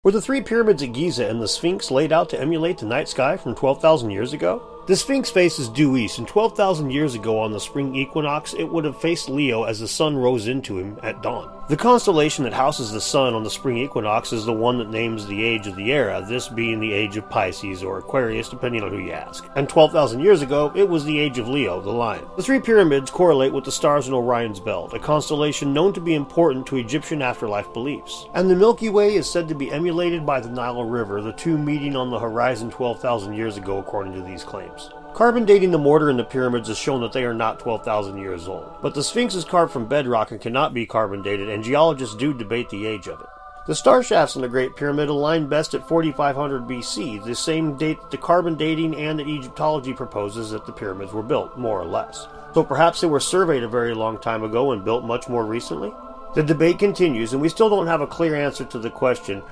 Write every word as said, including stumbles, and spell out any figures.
Were the three pyramids at Giza and the Sphinx laid out to emulate the night sky from twelve thousand years ago? The Sphinx faces due east, and twelve thousand years ago on the spring equinox, it would have faced Leo as the sun rose into him at dawn. The constellation that houses the sun on the spring equinox is the one that names the age of the era, this being the age of Pisces or Aquarius, depending on who you ask. And twelve thousand years ago, it was the age of Leo, the lion. The three pyramids correlate with the stars in Orion's belt, a constellation known to be important to Egyptian afterlife beliefs. And the Milky Way is said to be emulated by the Nile River, the two meeting on the horizon twelve thousand years ago according to these claims. Carbon dating the mortar in the pyramids has shown that they are not twelve thousand years old, but the Sphinx is carved from bedrock and cannot be carbon dated, and geologists do debate the age of it. The star shafts in the Great Pyramid align best at forty-five hundred B C, the same date that the carbon dating and that Egyptology proposes that the pyramids were built, more or less. So perhaps they were surveyed a very long time ago and built much more recently? The debate continues, and we still don't have a clear answer to the question,